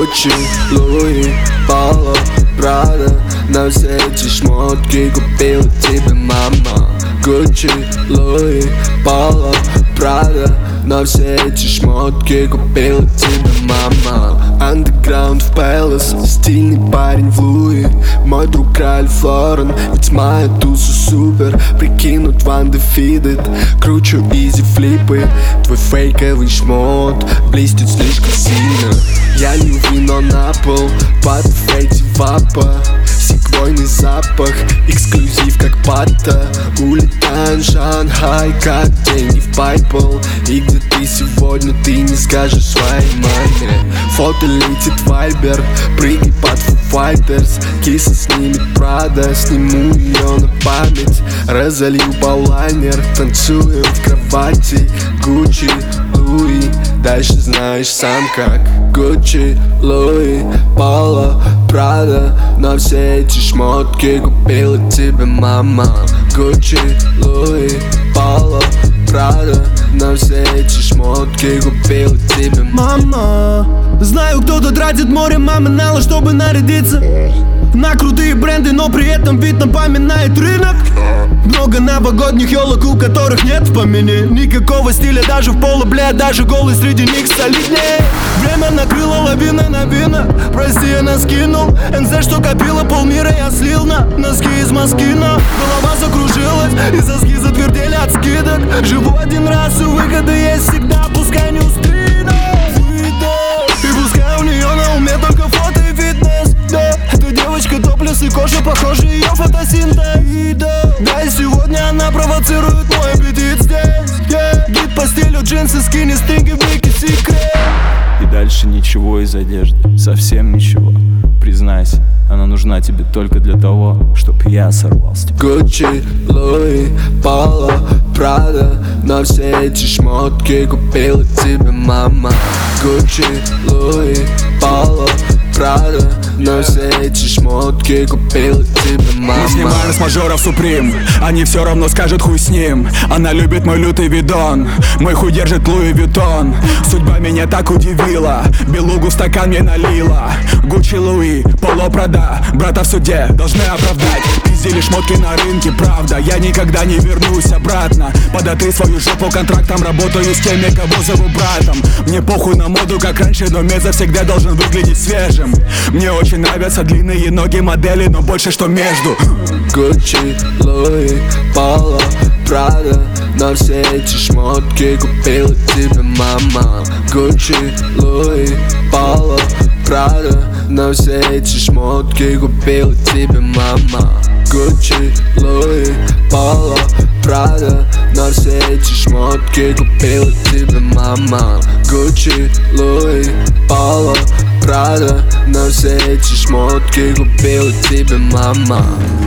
Гуччи, Луи, Пало, Прада. На все эти шмотки купила тебе мама. Гуччи, Луи, Пало, Прада. На все эти шмотки купила тебе мама. Андеграунд в Пэлас, стильный парень в Луи. Мой друг Ральф Лорен, ведь моя туса супер. Прикинут Ван де Фидет, кручу изи флипы. Твой фейковый шмот блестит слишком сильно. Я лью вино на пол, под фейти вапа. Секвойный запах, эксклюзив как пата. Улетаем в Шанхай, как деньги в PayPal. И где ты сегодня, ты не скажешь своей маме. Фото летит вайбер, прыгай под Foo Fighters. Киса снимет Прада, сниму ее на память. Разолью баллайнер, танцуем в кровати. Гуччи, Луи, дальше знаешь сам как. Гуччи, Луи, Пало, Прада. На все эти шмотки купила тебе мама. Гуччи, Луи, Пало, Прада. На все эти шмотки купила тебе мама. Знаю, кто-то тратит море мамонала, чтобы нарядиться на крутые бренды, но при этом вид напоминает рынок. Много новогодних елок, у которых нет в помине никакого стиля, даже в поло, блядь, даже голый среди них солиднее. Время накрыло лавина на вина, прости, я наскинул НЗ, что копила полмира, я слил на носки из Москина. Голова закружилась, и соски затвердели от скидок. Живу один раз, и выходы есть всегда, пускай не устыну. И пускай у нее на уме только фото и фитнес, да. Эта девочка топлес и кожа похожа, ее фотосинтез. Да, и сегодня она провоцирует мой аппетит здесь, yeah. Гид по стилю, джинсы, скини, стинги, бики, секрет. И дальше ничего из одежды, совсем ничего. Признайся, она нужна тебе только для того, чтоб я сорвался. Гуччи, Луи, Пало, Прада. На все эти шмотки купила тебе мама. Гуччи, Луи, Пало, Прада. На все эти шмотки купила тебе мама. Мы снимаем с мажоров Суприм, они все равно скажут хуй с ним. Она любит мой лютый видон, мой хуй держит Луи Виттон. Судьба меня так удивила, белугу в стакан мне налила. Гуччи, Луи, Пало, Прада, брата в суде должны оправдать. Пиздили шмотки на рынке, правда, я никогда не вернусь обратно. Подотри свою жопу контрактом, работаю с теми, кого зову братом. Мне похуй на моду, как раньше, но меза всегда должен выглядеть свежим. Мне очень нравятся длинные ноги модели, но больше что между. Гуччи, Луи, Пало, Прада. На все эти шмотки купила тебе мама. Гуччи, Луи, Пало, Прада. На все эти шмотки купила тебе мама. Гуччи, Луи, Пало, Прада. На все эти шмотки купила тебе мама. Гуччи, Луи, Пало, Прада. На все эти шмотки купила тебе мама.